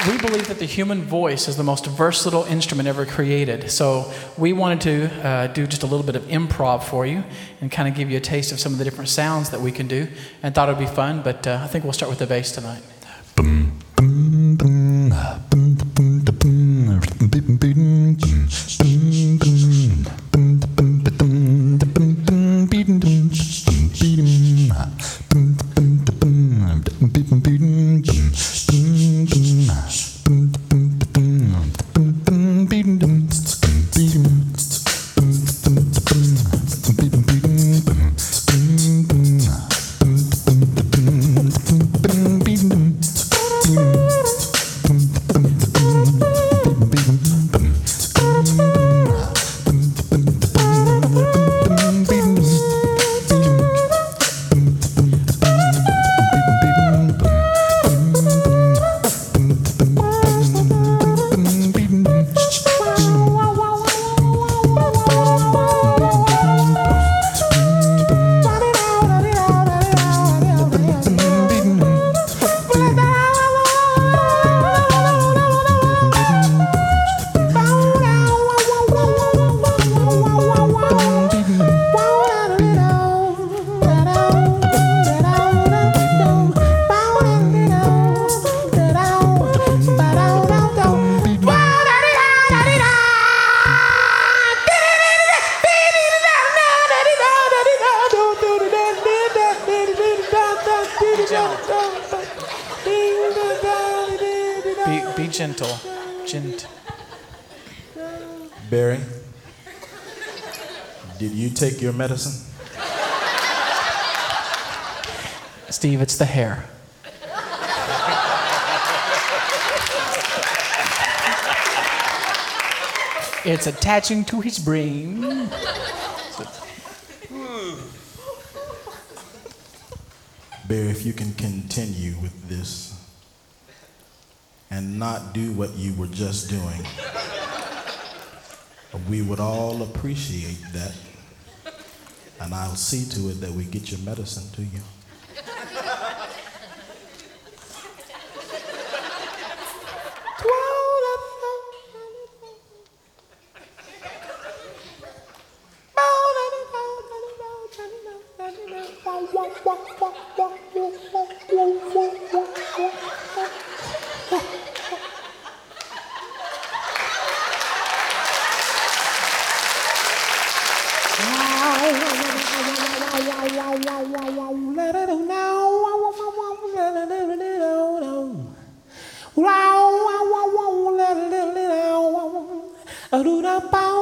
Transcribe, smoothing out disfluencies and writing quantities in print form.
We believe that the human voice is the most versatile instrument ever created. So we wanted to do just a little bit of improv for you and kind of give you a taste of some of the different sounds that we can do, and thought it would be fun, but I think we'll start with the bass tonight. Be gentle. Barry, did you take your medicine? Steve, it's the hair. It's attaching to his brain. Barry, if you can continue with this and not do what you were just doing, we would all appreciate that. And I'll see to it that we get your medicine to you. Wow,